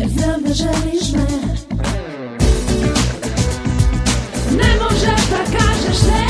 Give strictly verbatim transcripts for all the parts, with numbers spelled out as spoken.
jer znam da želiš me. Ne možeš da kažeš ne,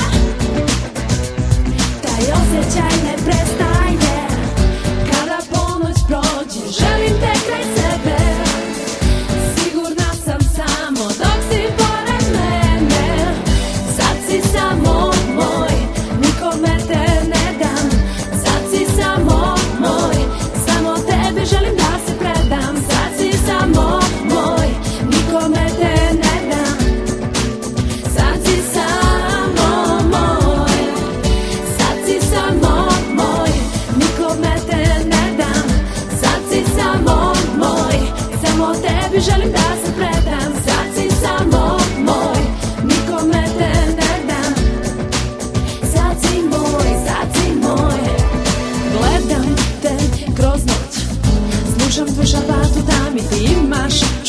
taj osjećaj ne prestaje. Kada ponoć prođe, želim te kraj sebe. Sigurna sam samo dok si pored mene. Sad si samo moj, nikome te ne dam. Sad si samo moj, samo tebi želim da se predam. Sad si samo moj, nikome te ne dam. Sad si samo moj, sad si samo moj, nikome te ne dam. Sad si samo moj, samo tebi želim da se predam. Sad si samo moj, nikome te ne dam. Sad si moj, sad si moj. Gledam te kroz noć, slušam tvoj šapat u tami, ti imaš